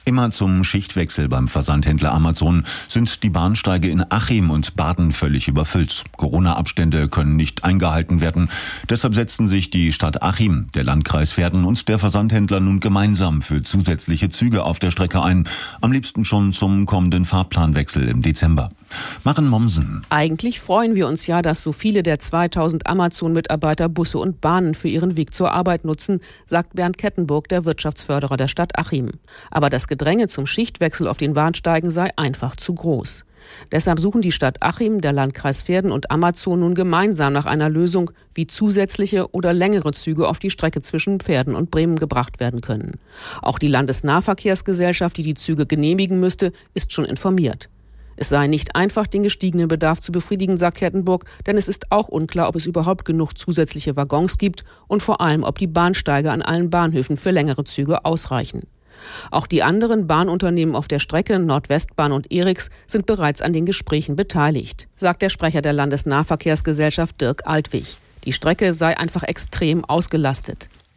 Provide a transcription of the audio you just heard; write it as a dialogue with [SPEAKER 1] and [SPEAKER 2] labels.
[SPEAKER 1] Immer zum Schichtwechsel beim Versandhändler Amazon sind die Bahnsteige in Achim und Baden völlig überfüllt. Corona-Abstände können nicht eingehalten werden. Deshalb setzten sich die Stadt Achim, der Landkreis Verden und der Versandhändler nun gemeinsam für zusätzliche Züge auf der Strecke ein. Am liebsten schon zum kommenden Fahrplanwechsel im Dezember. Maren Mommsen.
[SPEAKER 2] Eigentlich freuen wir uns ja, dass so viele der 2000 Amazon-Mitarbeiter Busse und Bahnen für ihren Weg zur Arbeit nutzen, sagt Bernd Kettenburg, der Wirtschaftsförderer der Stadt Achim. Aber das Gedränge zum Schichtwechsel auf den Bahnsteigen sei einfach zu groß. Deshalb suchen die Stadt Achim, der Landkreis Verden und Amazon nun gemeinsam nach einer Lösung, wie zusätzliche oder längere Züge auf die Strecke zwischen Verden und Bremen gebracht werden können. Auch die Landesnahverkehrsgesellschaft, die die Züge genehmigen müsste, ist schon informiert. Es sei nicht einfach, den gestiegenen Bedarf zu befriedigen, sagt Kettenburg, denn es ist auch unklar, ob es überhaupt genug zusätzliche Waggons gibt und vor allem, ob die Bahnsteige an allen Bahnhöfen für längere Züge ausreichen. Auch die anderen Bahnunternehmen auf der Strecke, Nordwestbahn und ERIX, sind bereits an den Gesprächen beteiligt, sagt der Sprecher der Landesnahverkehrsgesellschaft Dirk Altwig. Die Strecke sei einfach extrem ausgelastet.